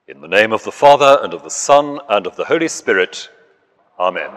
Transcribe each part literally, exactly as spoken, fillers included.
In the name of the Father, and of the Son, and of the Holy Spirit. Amen.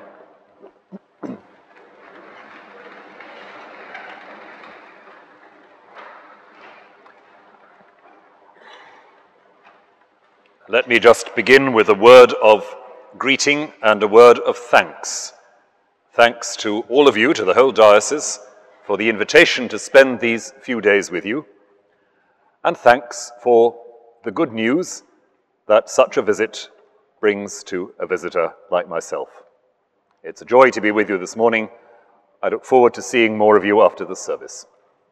Let me just begin with a word of greeting and a word of thanks. Thanks to all of you, to the whole diocese, for the invitation to spend these few days with you. And thanks for the good news that such a visit brings to a visitor like myself. It's a joy to be with you this morning. I look forward to seeing more of you after the service.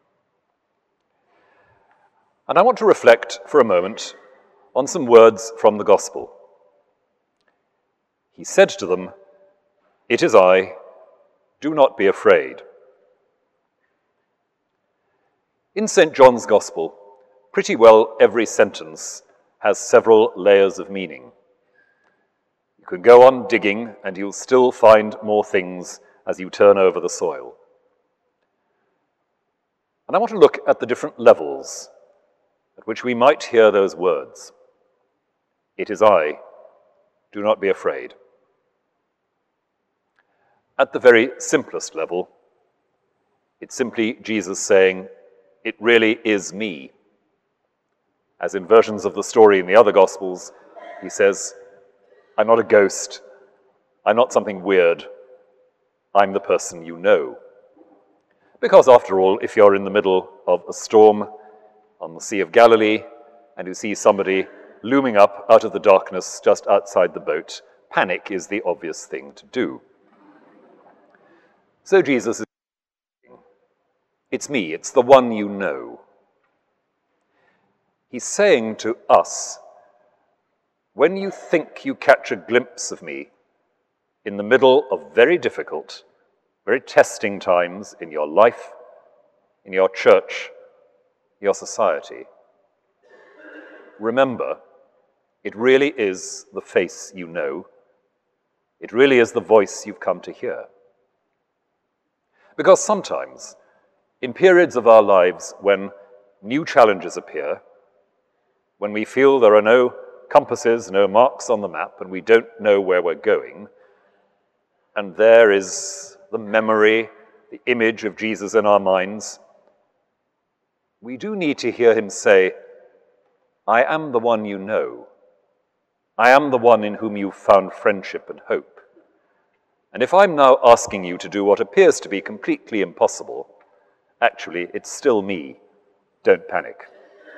And I want to reflect for a moment on some words from the Gospel. He said to them, "It is I, do not be afraid." In Saint John's Gospel, pretty well every sentence has several layers of meaning. You can go on digging and you'll still find more things as you turn over the soil. And I want to look at the different levels at which we might hear those words. It is I, do not be afraid. At the very simplest level, it's simply Jesus saying, it really is me. As in versions of the story in the other Gospels, he says, I'm not a ghost, I'm not something weird, I'm the person you know. Because after all, if you're in the middle of a storm on the Sea of Galilee, and you see somebody looming up out of the darkness just outside the boat, panic is the obvious thing to do. So Jesus is saying, it's me, it's the one you know. He's saying to us, when you think you catch a glimpse of me in the middle of very difficult, very testing times in your life, in your church, your society, remember, it really is the face you know. It really is the voice you've come to hear. Because sometimes, in periods of our lives when new challenges appear, when we feel there are no compasses, no marks on the map, and we don't know where we're going, and there is the memory, the image of Jesus in our minds, we do need to hear him say, I am the one you know. I am the one in whom you've found friendship and hope. And if I'm now asking you to do what appears to be completely impossible, actually, it's still me. Don't panic.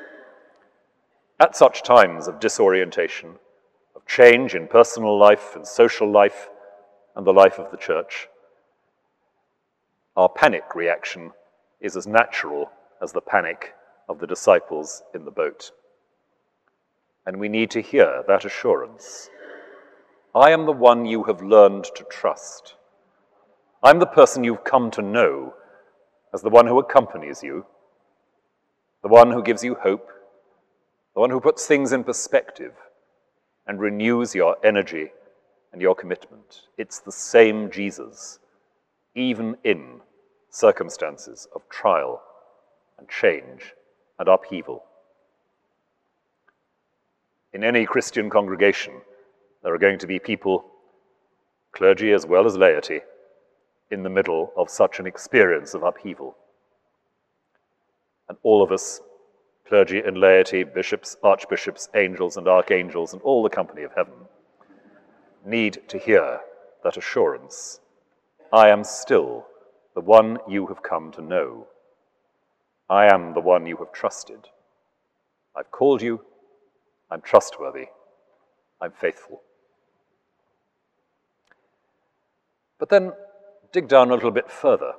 At such times of disorientation, of change in personal life and social life and the life of the church, our panic reaction is as natural as the panic of the disciples in the boat. And we need to hear that assurance. I am the one you have learned to trust. I'm the person you've come to know as the one who accompanies you, the one who gives you hope, the one who puts things in perspective and renews your energy and your commitment. It's the same Jesus, even in circumstances of trial and change and upheaval. In any Christian congregation, there are going to be people, clergy as well as laity, in the middle of such an experience of upheaval. And all of us, clergy and laity, bishops, archbishops, angels and archangels, and all the company of heaven, need to hear that assurance. I am still the one you have come to know. I am the one you have trusted. I've called you, I'm trustworthy, I'm faithful. But then dig down a little bit further.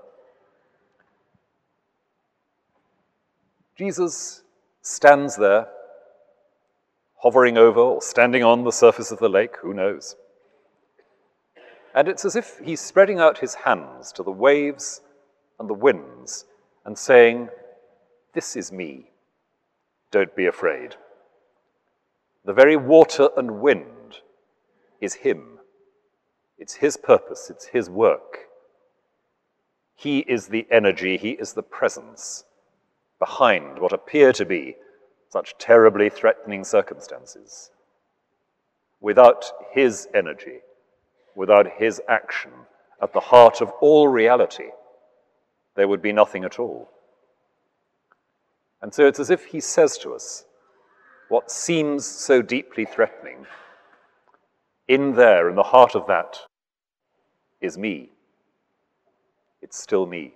Jesus stands there, hovering over or standing on the surface of the lake, who knows? And it's as if he's spreading out his hands to the waves and the winds and saying, this is me, don't be afraid. The very water and wind is him. It's his purpose, it's his work. He is the energy, he is the presence behind what appear to be such terribly threatening circumstances. Without his energy, without his action at the heart of all reality, there would be nothing at all. And so it's as if he says to us, what seems so deeply threatening, in there, in the heart of that, is me. It's still me.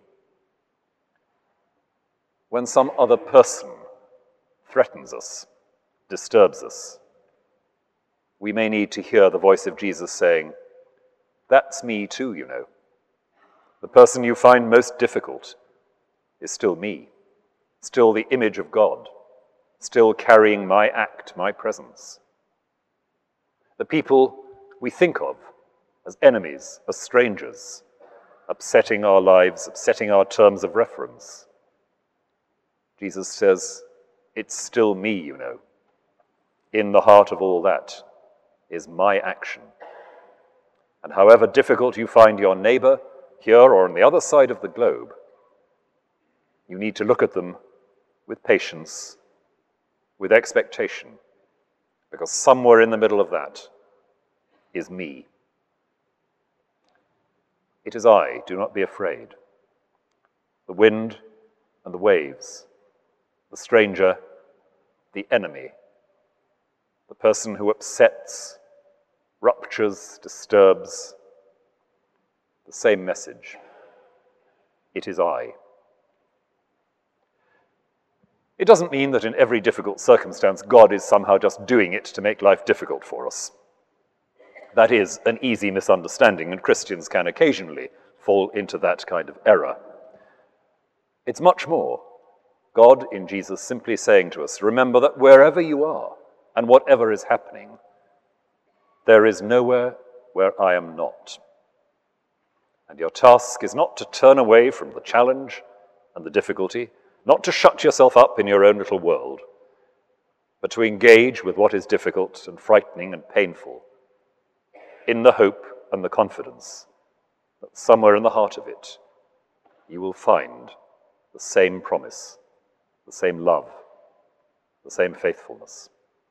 When some other person threatens us, disturbs us, we may need to hear the voice of Jesus saying, that's me too, you know. The person you find most difficult is still me, still the image of God, still carrying my act, my presence. The people we think of as enemies, as strangers, upsetting our lives, upsetting our terms of reference. Jesus says, it's still me, you know. In the heart of all that is my action. And however difficult you find your neighbor, here or on the other side of the globe, you need to look at them with patience, with expectation, because somewhere in the middle of that is me. It is I, do not be afraid. The wind and the waves, the stranger, the enemy, the person who upsets, ruptures, disturbs, the same message. It is I. It doesn't mean that in every difficult circumstance, God is somehow just doing it to make life difficult for us. That is an easy misunderstanding, and Christians can occasionally fall into that kind of error. It's much more. God in Jesus simply saying to us, remember that wherever you are and whatever is happening, there is nowhere where I am not. And your task is not to turn away from the challenge and the difficulty, not to shut yourself up in your own little world, but to engage with what is difficult and frightening and painful, in the hope and the confidence that somewhere in the heart of it, you will find the same promise, the same love, the same faithfulness.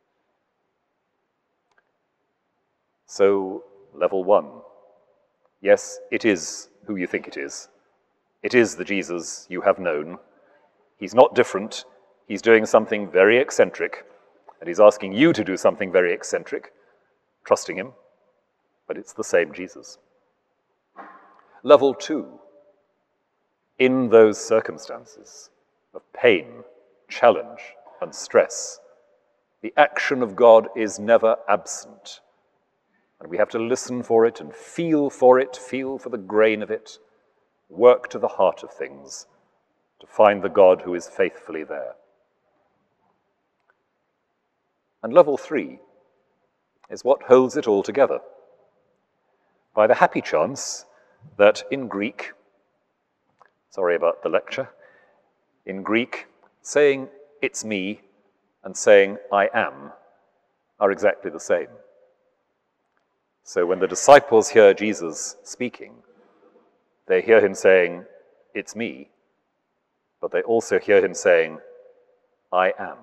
So, level one. Yes, it is who you think it is. It is the Jesus you have known. He's not different. He's doing something very eccentric, and he's asking you to do something very eccentric, trusting him, but it's the same Jesus. Level two. In those circumstances of pain, challenge, and stress, the action of God is never absent. And we have to listen for it and feel for it, feel for the grain of it, work to the heart of things to find the God who is faithfully there. And level three is what holds it all together. By the happy chance that in Greek, sorry about the lecture, in Greek, saying it's me and saying I am are exactly the same. So when the disciples hear Jesus speaking, they hear him saying, it's me, but they also hear him saying, I am.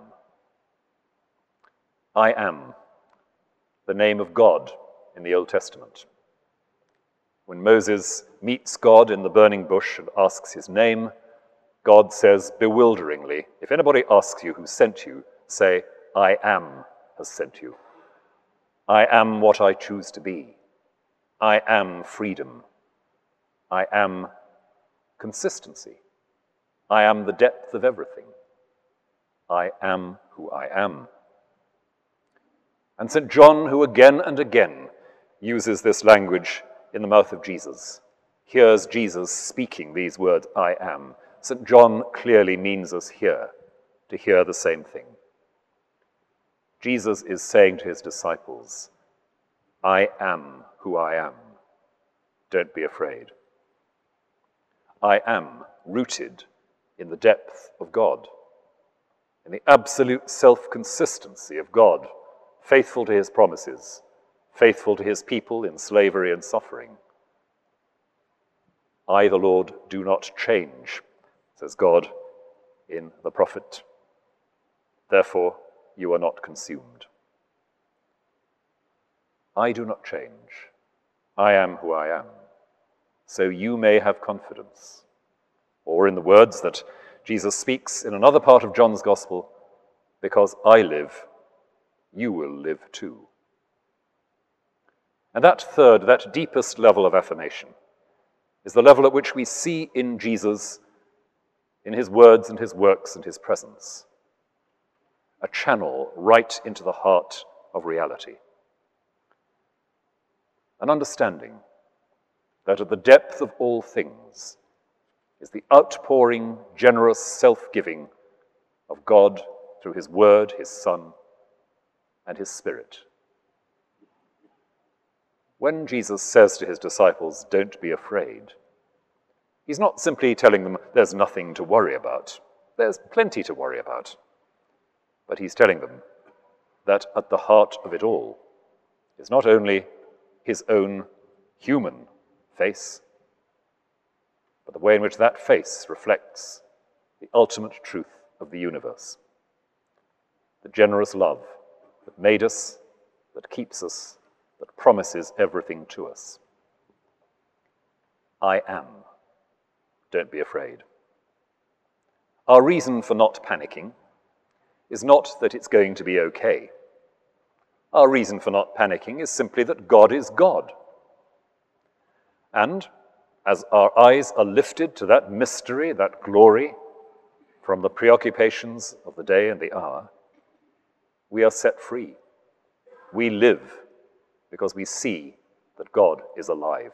I am, the name of God in the Old Testament. When Moses meets God in the burning bush and asks his name, God says bewilderingly, if anybody asks you who sent you, say, I am has sent you. I am what I choose to be. I am freedom. I am consistency. I am the depth of everything. I am who I am. And Saint John, who again and again uses this language in the mouth of Jesus, hears Jesus speaking these words, I am. Saint John clearly means us here to hear the same thing. Jesus is saying to his disciples, I am who I am. Don't be afraid. I am rooted in the depth of God, in the absolute self-consistency of God, faithful to his promises, faithful to his people in slavery and suffering. I, the Lord, do not change, says God in the prophet. Therefore, you are not consumed. I do not change. I am who I am. So you may have confidence. Or in the words that Jesus speaks in another part of John's Gospel, because I live, you will live too. And that third, that deepest level of affirmation, is the level at which we see in Jesus, in his words and his works and his presence, a channel right into the heart of reality. An understanding that at the depth of all things is the outpouring, generous self-giving of God through his Word, his Son, and his Spirit. When Jesus says to his disciples, "Don't be afraid," he's not simply telling them there's nothing to worry about. There's plenty to worry about. But he's telling them that at the heart of it all is not only his own human face, but the way in which that face reflects the ultimate truth of the universe. The generous love that made us, that keeps us, that promises everything to us. I am. Don't be afraid. Our reason for not panicking is not that it's going to be okay. Our reason for not panicking is simply that God is God. And as our eyes are lifted to that mystery, that glory, from the preoccupations of the day and the hour, we are set free. We live because we see that God is alive.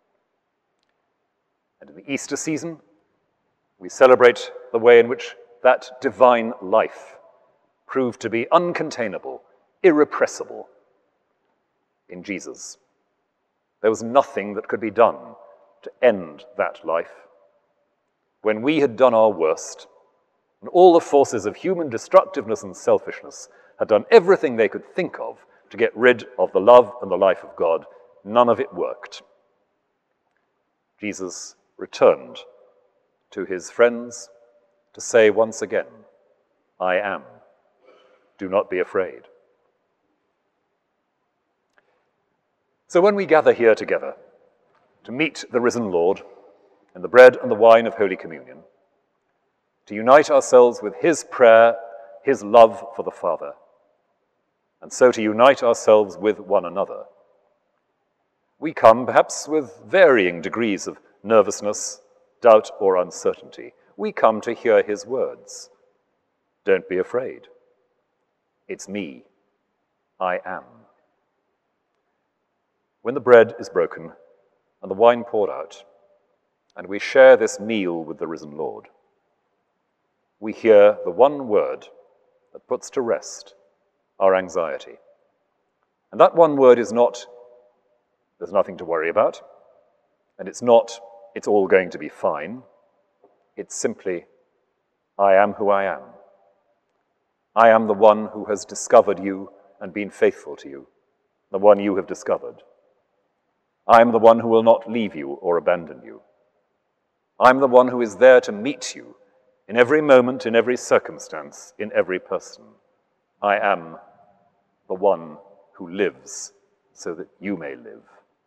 And in the Easter season, we celebrate the way in which that divine life proved to be uncontainable, irrepressible in Jesus. There was nothing that could be done to end that life. When we had done our worst, and all the forces of human destructiveness and selfishness had done everything they could think of to get rid of the love and the life of God, none of it worked. Jesus returned to his friends to say once again, I am. Do not be afraid. So when we gather here together to meet the risen Lord in the bread and the wine of Holy Communion, to unite ourselves with his prayer, his love for the Father, and so to unite ourselves with one another, we come perhaps with varying degrees of nervousness, doubt, or uncertainty. We come to hear his words. Don't be afraid. It's me. I am. When the bread is broken and the wine poured out, and we share this meal with the risen Lord, we hear the one word that puts to rest our anxiety. And that one word is not, there's nothing to worry about, and it's not, it's all going to be fine. It's simply, I am who I am. I am the one who has discovered you and been faithful to you, the one you have discovered. I am the one who will not leave you or abandon you. I am the one who is there to meet you in every moment, in every circumstance, in every person. I am the one who lives so that you may live.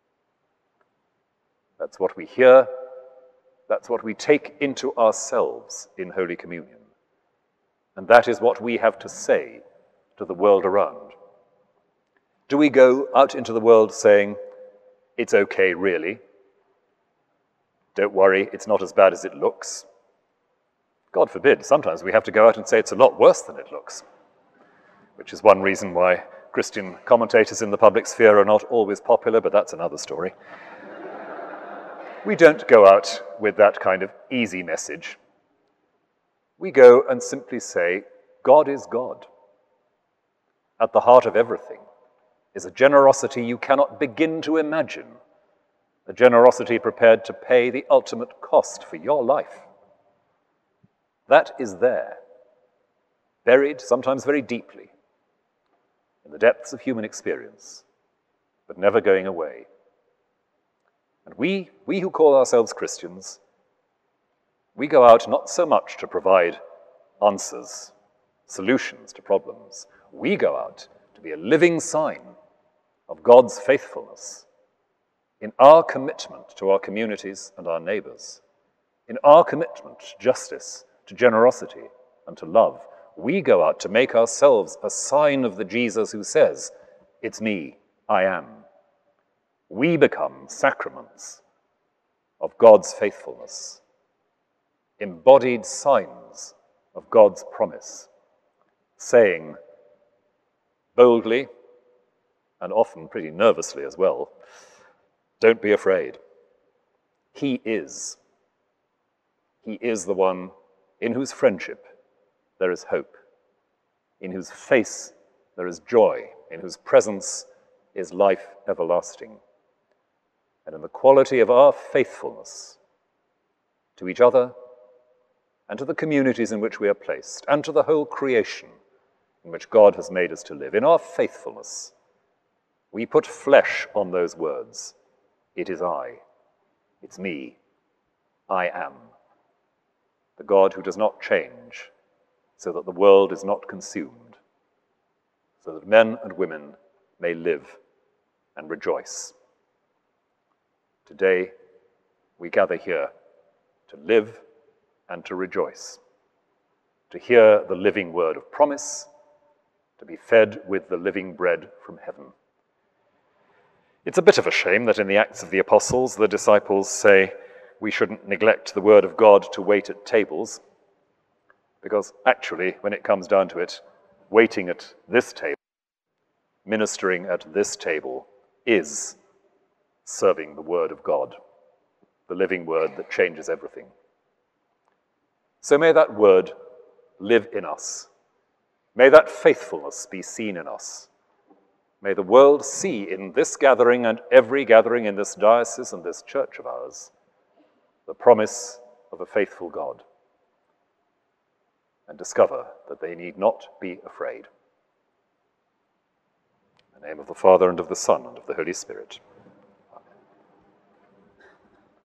That's what we hear. That's what we take into ourselves in Holy Communion. And that is what we have to say to the world around. Do we go out into the world saying, it's okay, really? Don't worry, it's not as bad as it looks. God forbid, sometimes we have to go out and say it's a lot worse than it looks, which is one reason why Christian commentators in the public sphere are not always popular, but that's another story. We don't go out with that kind of easy message. We go and simply say, God is God. At the heart of everything is a generosity you cannot begin to imagine, a generosity prepared to pay the ultimate cost for your life. That is there, buried, sometimes very deeply, in the depths of human experience, but never going away. And we, we who call ourselves Christians, we go out not so much to provide answers solutions to problems. We go out to be a living sign of God's faithfulness in our commitment to our communities and our neighbors, in our commitment to justice, to generosity, and to love. We go out to make ourselves a sign of the Jesus who says, "It's me, I am." We become sacraments of God's faithfulness, embodied signs of God's promise, saying boldly, and often pretty nervously as well, "Don't be afraid. He is. He is the one in whose friendship there is hope, in whose face there is joy, in whose presence is life everlasting. And in the quality of our faithfulness to each other and to the communities in which we are placed, and to the whole creation in which God has made us to live, in our faithfulness, we put flesh on those words. It is I. It's me. I am. The God who does not change, so that the world is not consumed, so that men and women may live and rejoice. Today, we gather here to live and to rejoice, to hear the living word of promise, to be fed with the living bread from heaven. It's a bit of a shame that in the Acts of the Apostles, the disciples say we shouldn't neglect the word of God to wait at tables, because actually, when it comes down to it, waiting at this table, ministering at this table, is serving the word of God, the living word that changes everything. So may that word live in us. May that faithfulness be seen in us. May the world see in this gathering and every gathering in this diocese and this church of ours the promise of a faithful God, and discover that they need not be afraid. In the name of the Father, and of the Son, and of the Holy Spirit.